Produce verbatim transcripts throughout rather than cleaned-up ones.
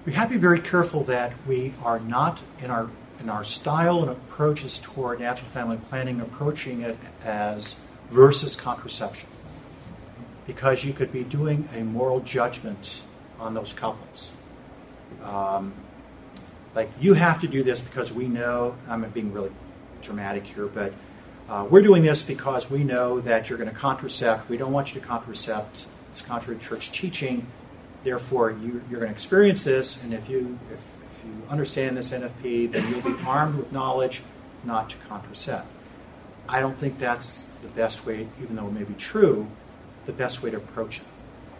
we have to be very careful that we are not in our in our style and approaches toward natural family planning, approaching it as versus contraception, because you could be doing a moral judgment on those couples. Um, like, you have to do this because we know, I'm being really dramatic here, but uh, we're doing this because we know that you're going to contracept. We don't want you to contracept. It's contrary to church teaching. Therefore, you, you're going to experience this, and if you if, if you understand this N F P, then you'll be armed with knowledge not to contracept. I don't think that's the best way, even though it may be true, the best way to approach it.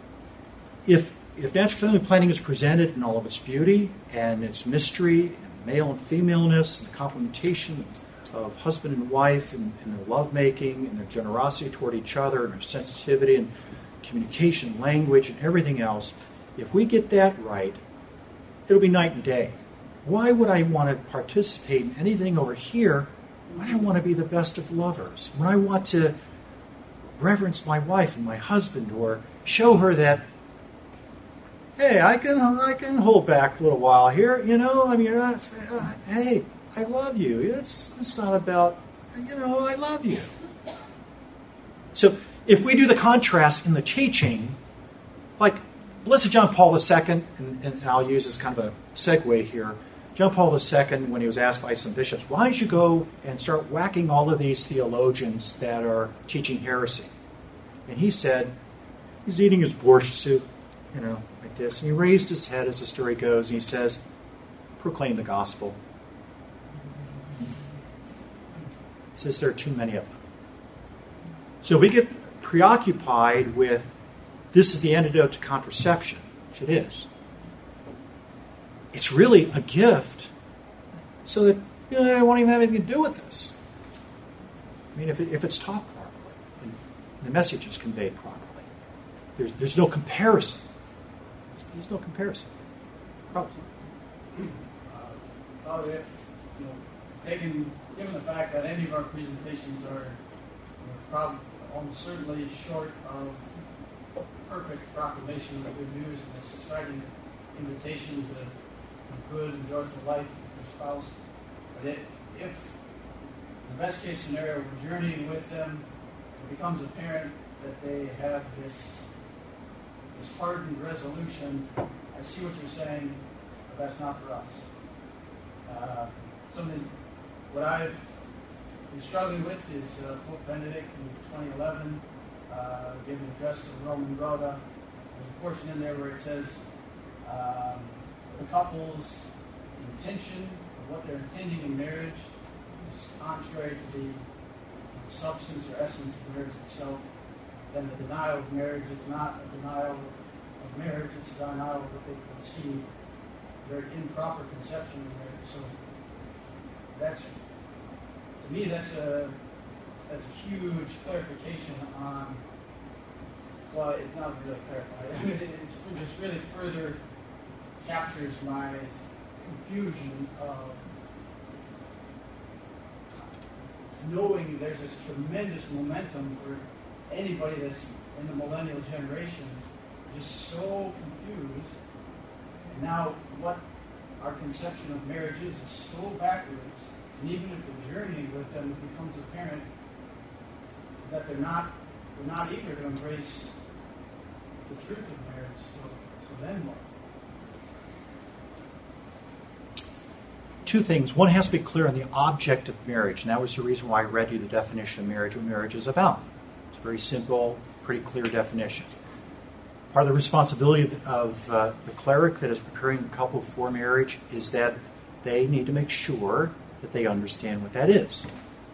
If if natural family planning is presented in all of its beauty and its mystery, and male and femaleness, and the complementation of husband and wife, and, and their lovemaking, and their generosity toward each other, and their sensitivity, and communication, language, and everything else, if we get that right, it'll be night and day. Why would I want to participate in anything over here when I want to be the best of lovers? When I want to reverence my wife and my husband, or show her that, hey, I can I can hold back a little while here, you know. I mean, uh, hey, I love you. It's it's not about, you know, I love you. So if we do the contrast in the teaching, like Blessed John Paul the Second, and, and I'll use this kind of a segue here. John Paul the Second, when he was asked by some bishops, why don't you go and start whacking all of these theologians that are teaching heresy? And he said, he's eating his borscht soup, you know, like this. And he raised his head, as the story goes, and he says, proclaim the gospel. He says there are too many of them. So we get preoccupied with, this is the antidote to contraception, which it is. It's really a gift so that, you know, I won't even have anything to do with this. I mean, if, it, if it's taught properly and the message is conveyed properly, there's, there's no comparison. There's, there's no comparison. Probably. Uh, Father, if, you know, taken, given the fact that any of our presentations are, you know, probably almost certainly short of perfect proclamation of the good news and a society invitation to a good and joyful life with their spouse. But it, if the best case scenario, we're journeying with them, it becomes apparent that they have this this hardened resolution. I see what you're saying, but that's not for us. Uh, something what I've been struggling with is uh, Pope Benedict in twenty eleven. Uh, gave an address to the Roman Rota. There's a portion in there where it says um, the couple's intention of what they're intending in marriage is contrary to the substance or essence of marriage itself. Then the denial of marriage is not a denial of marriage, it's a denial of what they conceive, their improper conception of marriage. So that's, to me, that's a That's a huge clarification on, well, it's not really clarified. I mean, it, it just really further captures my confusion of knowing there's this tremendous momentum for anybody that's in the millennial generation, just so confused. And now what our conception of marriage is is so backwards. And even if we're journeying with them, it becomes apparent that they're not they're not eager to embrace the truth of marriage. So, so then what? Two things. One has to be clear on the object of marriage, and that was the reason why I read you the definition of marriage, what marriage is about. It's a very simple, pretty clear definition. Part of the responsibility of uh, the cleric that is preparing a couple for marriage is that they need to make sure that they understand what that is.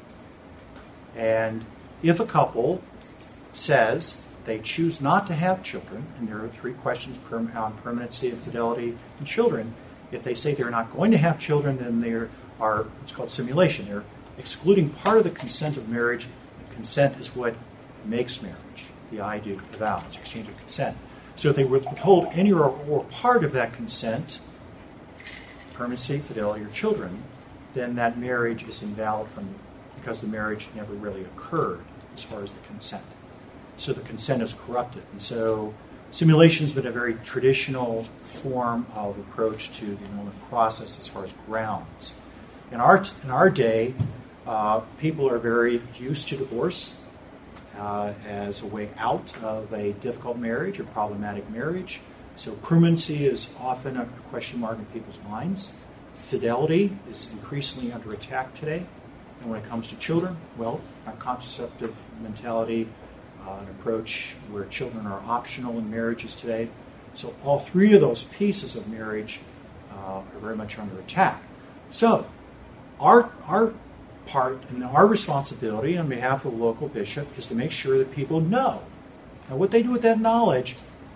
And if a couple says they choose not to have children, and there are three questions on permanency, infidelity, and children, if they say they're not going to have children, then they are, it's called simulation. They're excluding part of the consent of marriage. And consent is what makes marriage. The I do, the vow, it's exchange of consent. So if they withhold any or, or part of that consent, permanency, fidelity, or children, then that marriage is invalid from because the marriage never really occurred as far as the consent. So the consent is corrupted. And so simulation has been a very traditional form of approach to the enrollment process as far as grounds. In our, in our day, uh, people are very used to divorce uh, as a way out of a difficult marriage or problematic marriage. So crewmancy is often a question mark in people's minds. Fidelity is increasingly under attack today. And when it comes to children, well, a contraceptive mentality, uh, an approach where children are optional in marriages today. So all three of those pieces of marriage uh, are very much under attack. So our, our part and our responsibility on behalf of the local bishop is to make sure that people know. And what they do with that knowledge,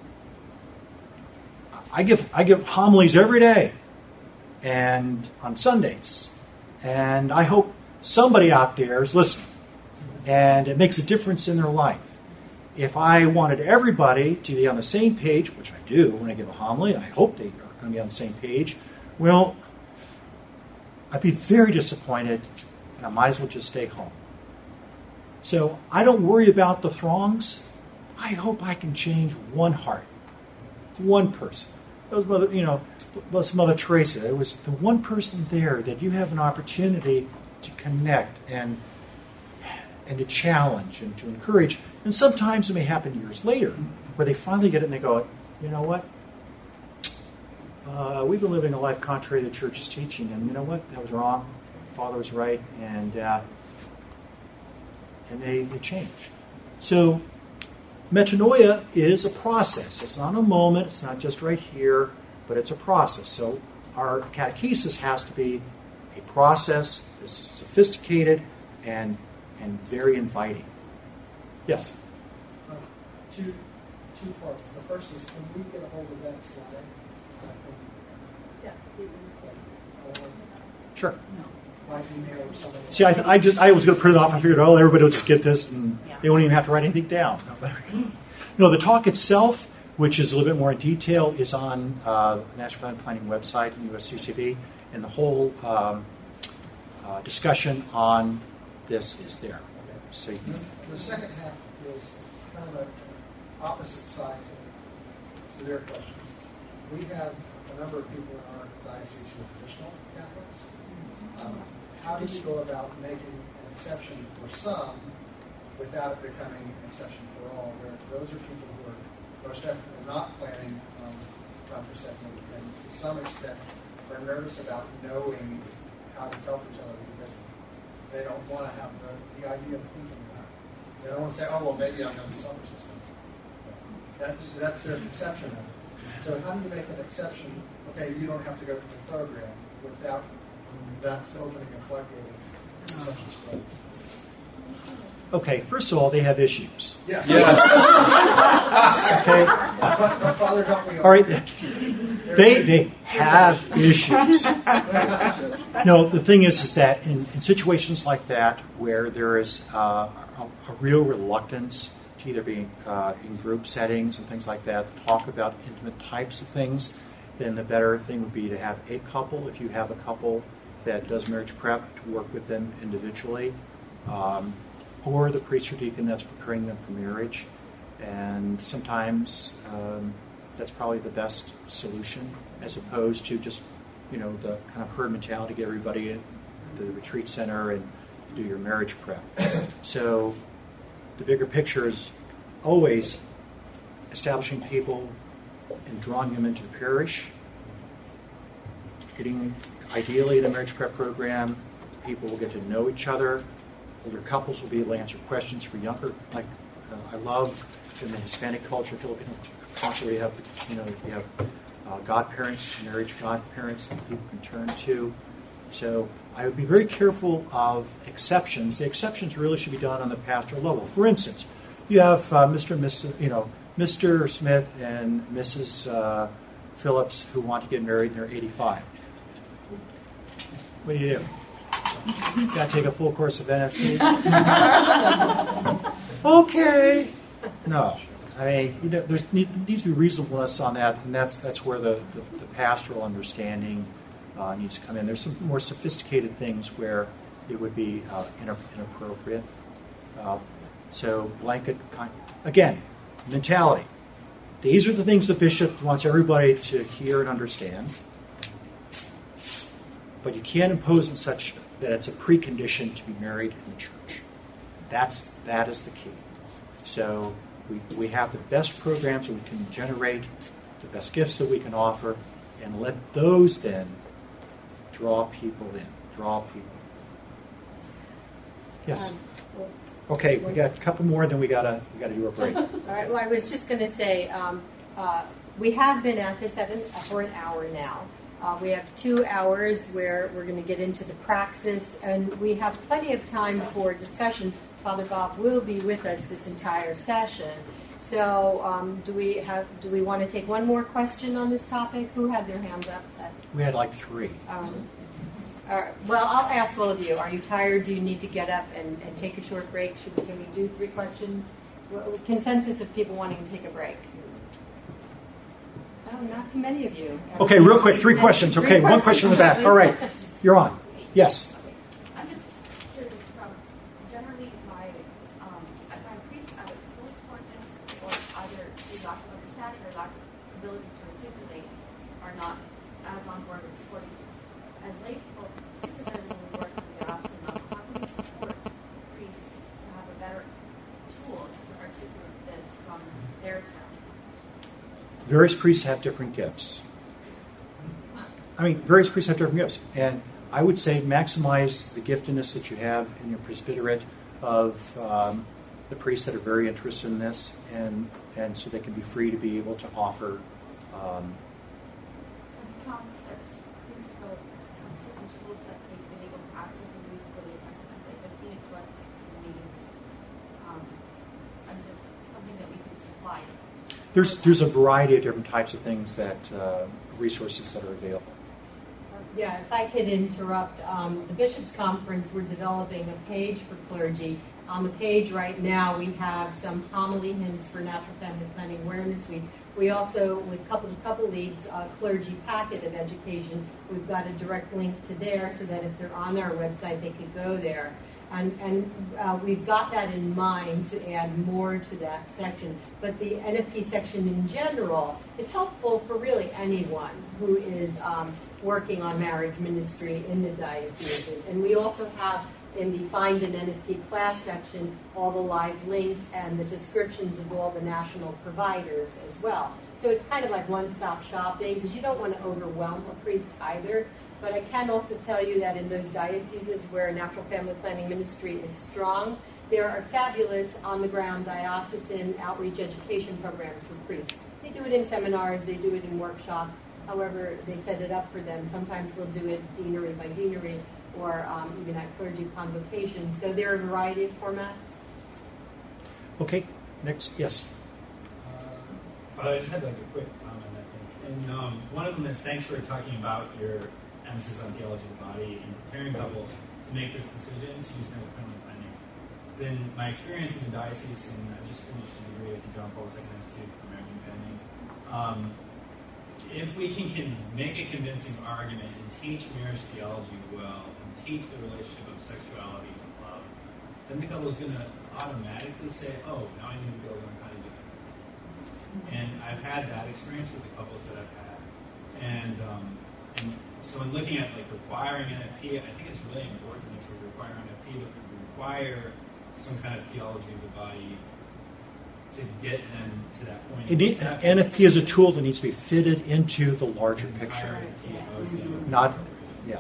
I give, I give homilies every day and on Sundays. And I hope somebody out there is listening, and it makes a difference in their life. If I wanted everybody to be on the same page, which I do when I give a homily, I hope they are going to be on the same page, well, I'd be very disappointed, and I might as well just stay home. So I don't worry about the throngs. I hope I can change one heart, one person. That was Mother, you know, was Mother Teresa. It was the one person there that you have an opportunity to connect and and to challenge and to encourage. And sometimes it may happen years later where they finally get it and they go, you know what? Uh, we've been living a life contrary to the church's teaching, and you know what? That was wrong. Father was right, and uh, and they, they change. So metanoia is a process. It's not a moment. It's not just right here, but it's a process. So our catechesis has to be a process that's sophisticated and and very inviting. Yes? Uh, two, two parts. The first is, can we get a hold of that slide? Uh, Yeah. can, uh, Sure. my email or something. See, I, I just I was going to print it off. I figured, oh, everybody will just get this, and Yeah. they won't even have to write anything down. No, the talk itself, which is a little bit more in detail, is on uh, the National Family Planning website, U S C C B, and the whole um, uh, discussion on this is there. So you can, The second half is kind of an opposite side to, to their questions. We have a number of people in our diocese who are traditional Catholics. Um, how do you go about making an exception for some without it becoming an exception for all? Where those are people who are most definitely not planning um, contraception, and to some extent are nervous about knowing how to tell for each other because they don't want to have the, the idea of thinking about it. They don't want to say, oh, well, maybe I'm going to be self-resistant. That, that's their conception of it. So how do you make an exception? Okay, you don't have to go through the program without that opening a floodgate of exceptions for others. okay, first of all, they have issues. Yes. Okay? But, but Father, don't we all? All right. They they have issues. No, the thing is, is that in, in situations like that, where there is uh, a, a real reluctance to either be uh, in group settings and things like that, talk about intimate types of things, then the better thing would be to have a couple, if you have a couple that does marriage prep, to work with them individually, um, or the priest or deacon that's preparing them for marriage. And sometimes um, that's probably the best solution, as opposed to just, you know, the kind of herd mentality, get everybody at the retreat center and do your marriage prep. So the bigger picture is always establishing people and drawing them into the parish, getting, ideally in a marriage prep program, people will get to know each other. Older couples will be able to answer questions for younger, like uh, I love in the Hispanic culture, Filipino culture, we have, you know, we have uh, godparents, marriage godparents that people can turn to. So I would be very careful of exceptions. The exceptions really should be done on the pastoral level. For instance, you have uh, Mister and Missus you know, Mister Smith and Missus Uh, Phillips who want to get married and they're eighty-five. What do you do? You got to take a full course of N F P? Okay. No. I mean, you know, there's need, needs to be reasonableness on that, and that's that's where the, the, the pastoral understanding uh, needs to come in. There's some more sophisticated things where it would be uh, inappropriate. Uh, so blanket, kind, again, mentality. these are the things the bishop wants everybody to hear and understand. But you can't impose in such that it's a precondition to be married in the church. That's that is the key. So we we have the best programs that we can generate, the best gifts that we can offer, and let those then draw people in. Draw people. Yes. Um, well, Okay, we got a couple more, then we gotta we gotta do a break. all right. Well, I was just going to say um, uh, we have been at this at an, for an hour now. Uh, we have two hours where we're going to get into the praxis, and we have plenty of time for discussion. Father Bob will be with us this entire session. So, um, do we have? Do we want to take one more question on this topic? Who had their hands up? We had like three. Um, all right. Well, I'll ask all of you. Are you tired? Do you need to get up and, and take a short break? Should we, can we do three questions? Well, consensus of people wanting to take a break. Oh, not too many of you. Okay, real quick, three questions. Three Okay, one question in the back. All right, you're on. Yes. I'm just curious from generally my um, I find priests either full smartness or either through lack of understanding or lack of ability to articulate are not as on board with supporting this. As lay people, particularly when we work with the Asana, how can we support priests to have a better tools to articulate this from their standpoint? Various priests have different gifts. I mean, various priests have different gifts. And I would say maximize the giftedness that you have in your presbyterate of um, the priests that are very interested in this, and, and so they can be free to be able to offer. Um, Have you found that priests have certain tools that they've been able to access and use really effectively? Like the Phoenix website for the meeting, um, and just something that we can supply. there's, there's a variety of different types of things that, uh, resources that are available. Yeah, if I could interrupt, um, the Bishops' Conference, we're developing a page for clergy. On the page right now, we have some homily hints for Natural Family Planning Awareness Week. We also, with Couple to Couple Leagues, a clergy packet of education. We've got a direct link to there so that if they're on our website, they could go there. And, and uh, we've got that in mind to add more to that section. But the N F P section in general is helpful for really anyone who is um, working on marriage ministry in the diocese. And we also have in the Find an N F P class section all the live links and the descriptions of all the national providers as well. So it's kind of like one-stop shopping because you don't want to overwhelm a priest either. But I can also tell you that in those dioceses where natural family planning ministry is strong, there are fabulous on-the-ground diocesan outreach education programs for priests. They do it in seminars, they do it in workshops, however they set it up for them. Sometimes they'll do it deanery by deanery or um, even at clergy convocations. So there are a variety of formats. Okay, next, yes. But I just had like a quick comment, I think. And um, one of them is thanks for talking about your emphasis on theology of the body and preparing couples to make this decision to use natural family planning. Because in my experience in the diocese, and I just finished a degree at the John Paul the Second Institute for American Family, um, if we can, can make a convincing argument and teach marriage theology well, and teach the relationship of sexuality and love, then the couple's going to automatically say, oh, now I need to go learn how to do it. And I've had that experience with the couples that I've had. And, um, and so in looking at like requiring N F P, I think it's really important if we require N F P that we require some kind of theology of the body to get them to that point. It needs, N F P is a tool that needs to be fitted into the larger picture. Yes. Not, yeah.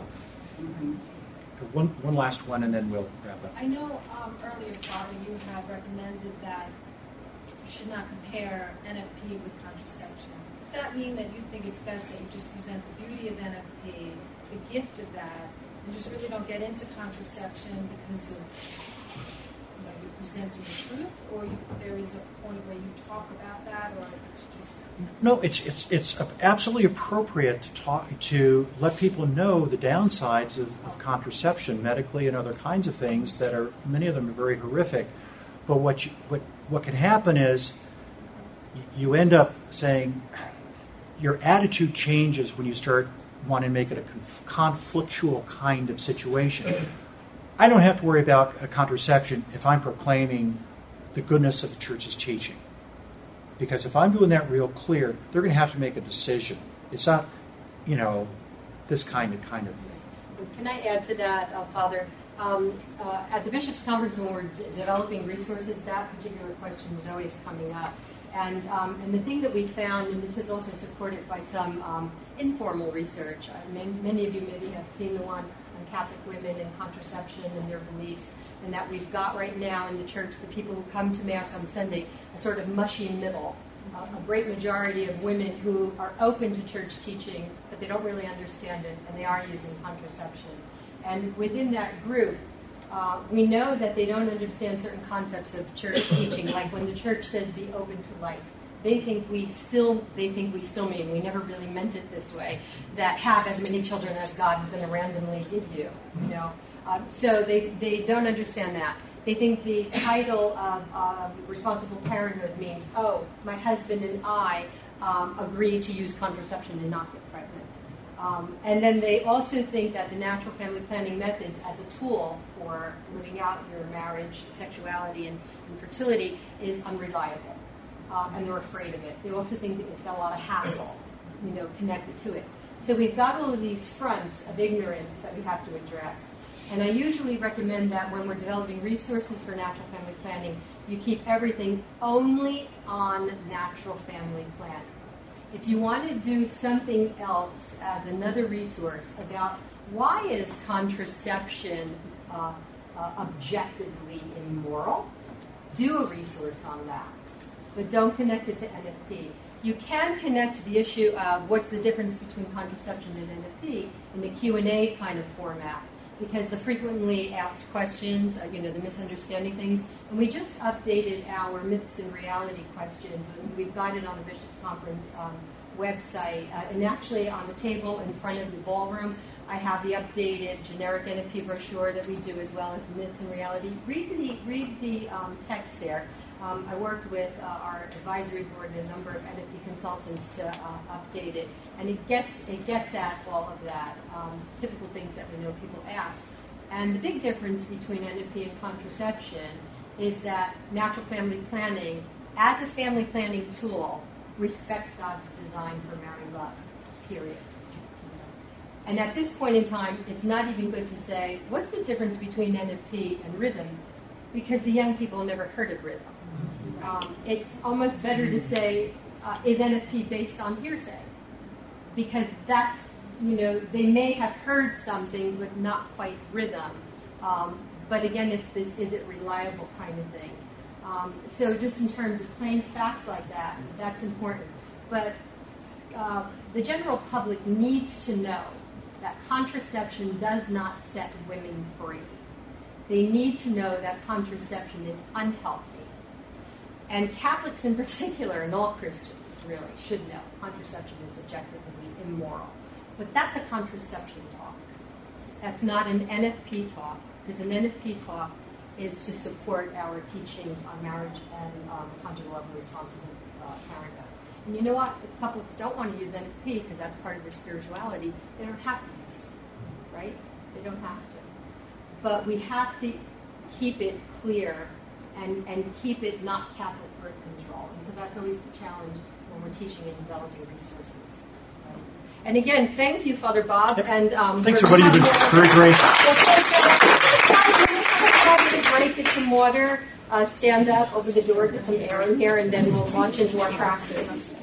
One, one last one, and then we'll wrap up. I know um, earlier, Father, you have recommended that you should not compare N F P with contraception. Does that mean that you think it's best that you just present the beauty of N F P, the gift of that, and just really don't get into contraception because of, you know, you're presenting the truth, or you, there is a point where you talk about that, or it's just... No, it's it's it's absolutely appropriate to talk to let people know the downsides of, of contraception, medically and other kinds of things that are many of them are very horrific. But what you, what what can happen is you end up saying your attitude changes when you start wanting to make it a conf- conflictual kind of situation. I don't have to worry about a contraception if I'm proclaiming the goodness of the church's teaching. Because if I'm doing that real clear, they're going to have to make a decision. It's not, you know, this kind of kind of thing. Can I add to that, uh, Father? Um, uh, at the Bishops' Conference, when we're d- developing resources, that particular question is always coming up. And um, and the thing that we found, and this is also supported by some um, informal research, uh, many, many of you maybe have seen the one on Catholic women and contraception and their beliefs, and that we've got right now in the church, the people who come to Mass on Sunday, a sort of mushy middle. Uh, a great majority of women who are open to church teaching, but they don't really understand it, and they are using contraception. And within that group, uh, we know that they don't understand certain concepts of church teaching, like when the church says be open to life. They think we still, they think we still mean, we never really meant it this way, that have as many children as God is going to randomly give you, you know. Um, so they, they don't understand that. They think the title of um, responsible parenthood means, oh, my husband and I um, agree to use contraception and not get pregnant. Um, and then they also think that the natural family planning methods as a tool for living out your marriage, sexuality, and, and fertility is unreliable. Uh, and they're afraid of it. They also think that it's got a lot of hassle, you know, connected to it. So we've got all of these fronts of ignorance that we have to address. And I usually recommend that when we're developing resources for natural family planning, you keep everything only on natural family planning. If you want to do something else as another resource about why is contraception uh, uh, objectively immoral, do a resource on that. But don't connect it to N F P. You can connect the issue of what's the difference between contraception and N F P in the Q and A kind of format, because the frequently asked questions, uh, you know, the misunderstanding things, and we just updated our myths and reality questions, and we've got it on the Bishops' Conference um, website, uh, and actually on the table in front of the ballroom, I have the updated generic N F P brochure that we do, as well as the myths and reality. Read the, read the um, text there. Um, I worked with uh, our advisory board and a number of N F P consultants to uh, update it, and it gets it gets at all of that, um, typical things that we know people ask. And the big difference between N F P and contraception is that natural family planning, as a family planning tool, respects God's design for married love, period. And at this point in time, it's not even good to say, what's the difference between N F P and rhythm? Because the young people never heard of rhythm. Um, it's almost better to say, uh, is N F P based on hearsay? Because that's, you know, they may have heard something, but not quite rhythm. Um, but again, it's this, is it reliable kind of thing. Um, so just in terms of plain facts like that, that's important. But uh, the general public needs to know that contraception does not set women free. They need to know that contraception is unhealthy. And Catholics in particular, and all Christians really, should know contraception is objectively immoral. But that's a contraception talk. That's not an N F P talk, because an N F P talk is to support our teachings on marriage and um, conjugal love and responsible uh, parenthood. And you know what? If couples don't want to use N F P because that's part of their spirituality, they don't have to use it, right? They don't have to. But we have to keep it clear and, and keep it not Catholic birth control. And so that's always the challenge when we're teaching and developing resources. Right? And again, thank you, Father Bob. Yep. And um, thanks, everybody. You've been very great. Have a break, get some water, uh, stand up over the door, get some air in here, and then we'll launch into our practice.